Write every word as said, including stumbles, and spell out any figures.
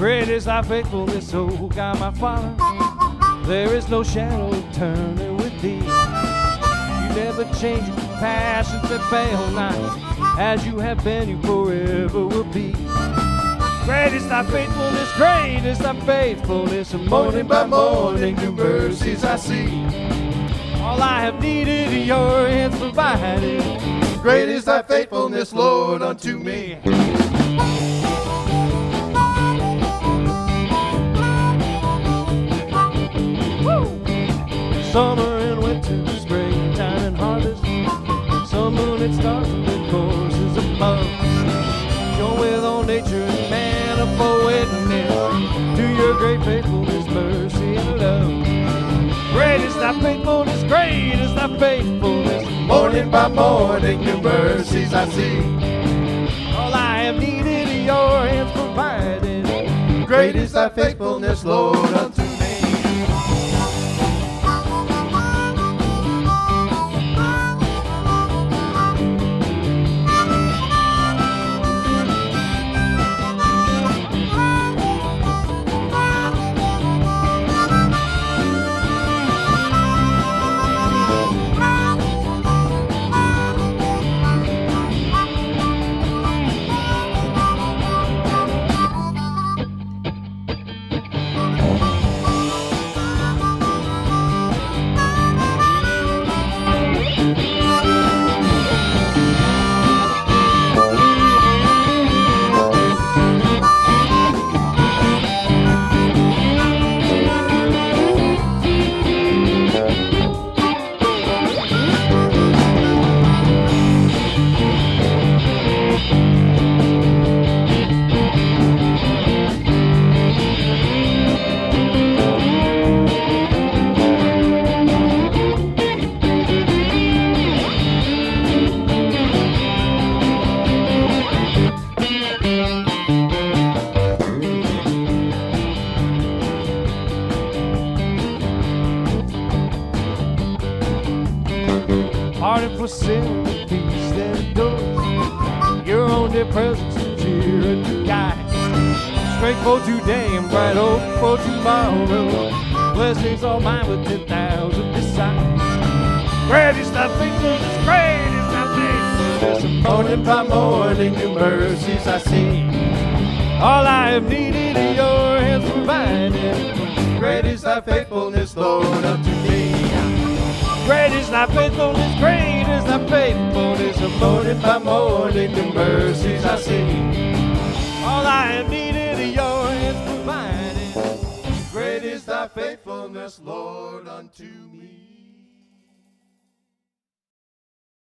Great is thy faithfulness, O God my Father. There is no shadow of turning with thee. You never change your compassions that fail not. As you have been, you forever will be. Great is thy faithfulness, great is thy faithfulness, and morning by morning new mercies I see. All I have needed, your hands provided. Great is thy faithfulness, Lord, unto me. Summer and winter, springtime and harvest, sun, moon, and stars, and the courses above. Join with all nature and manifold witness to your great faithfulness, mercy, and love. Great is thy faithfulness, great is thy faithfulness. Morning by morning, new mercies I see. All I have needed, your hands provided. Great is thy faithfulness, Lord, unto me. Pardon for sin, peace that adores your own dear presence to cheer and to guide. Strength for today and bright hope for tomorrow. Blessings all mine with ten thousand besides. Great is thy faithfulness, great is thy faithfulness. Morning by morning, new mercies I see. All I have needed, your hands provided. Great is thy faithfulness, Lord, unto me. Great is thy faithfulness, great is thy faithfulness. Morning by morning, new mercies I see. All I have needed, your hands provided. Great is thy faithfulness, Lord, unto me.